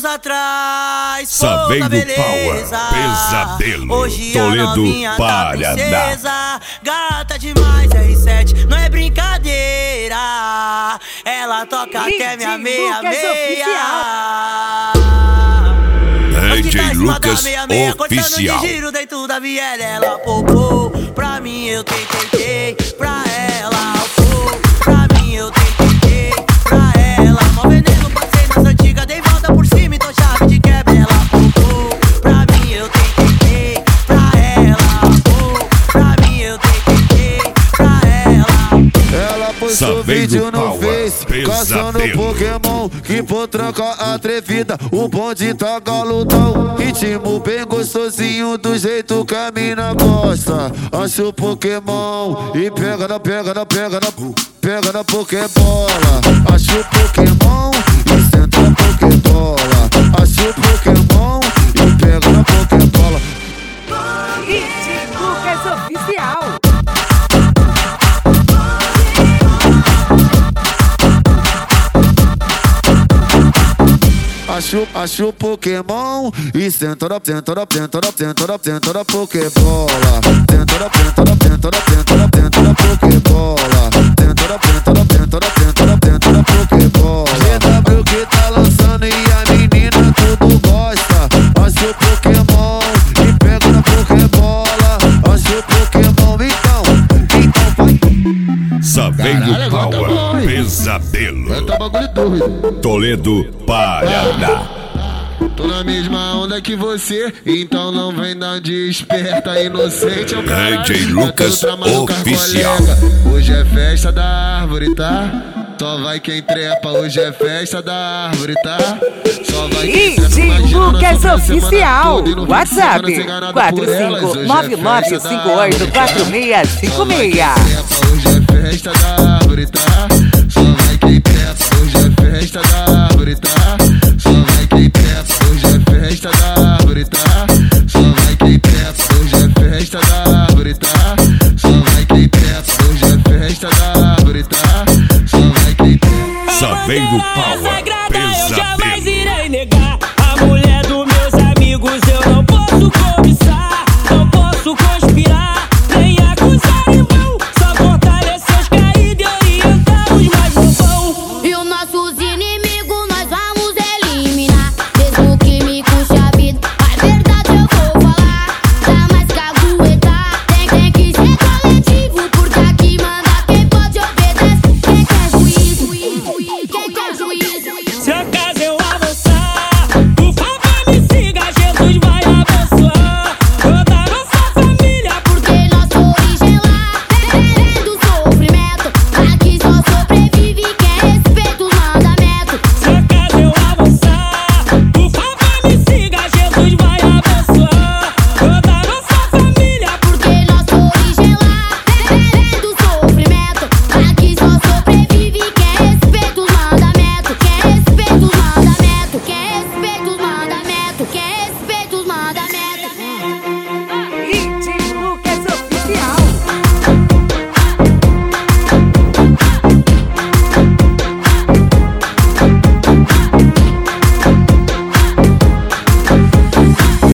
atrás, Sabendo beleza. Power, Pesadelo, Hoje Toledo, a novinha tá Paraná. princesa, gata demais, R7, não é brincadeira. Ela toca até minha meia-meia. DJ Lucas Cortando Oficial. de giro dentro da viela, ela popou. Pra mim eu tentei, pra ela pô. Pra mim eu tentei, pra ela. Mó veneno, passei nas antigas, dei volta por cima e tô chave de quebra, ela popou. Pra mim eu tentei, pra ela pô. Pra mim eu tentei, pra ela. Ela postou vídeo no Face, caçando Pokémon, que potranca atrevida, o bonde tá galudão. Ritmo bem gostosinho, do jeito que a mina gosta. Acha o Pokémon e pega na Pokébola. Acha o Pokémon e senta na Pokébola. Acha o Pokémon e pega na Pokébola. DJ Lucas Oficial. Acha o Pokémon e senta na Pokébola. Senta na Pokébola. Senta na Pokébola. GW que tá lançando e a menina tudo gosta. Acha o Pokémon e pega na Pokébola. Acha o Pokémon, então vai. Sabendo Caralho, agora tá Power, bom, hein? Pesadelo, Tá bagulho doido. Toledo, Paraná. Tô na mesma onda que você, então não vem dar de esperta, inocente é o caralho. DJ Lucas Oficial. Hoje é festa da árvore, tá? Só vai quem trepa, hoje é festa da árvore, tá? Só vai quem trepa, DJ imagina Lucas nossa semana Oficial. toda e no fim de WhatsApp semana sem ganhar nada por elas. Hoje é festa da árvore, tá? 499584656. Hoje é festa da árvore, tá? Só vai quem trepa, hoje é festa da árvore, tá? Só vai quem trepa, hoje é festa da árvore, tá? Só vai quem trepa, hoje é festa da árvore, tá? Só vai quem trepa, hoje é festa da árvore, tá? Só vai quem trepa. Sabendo Power,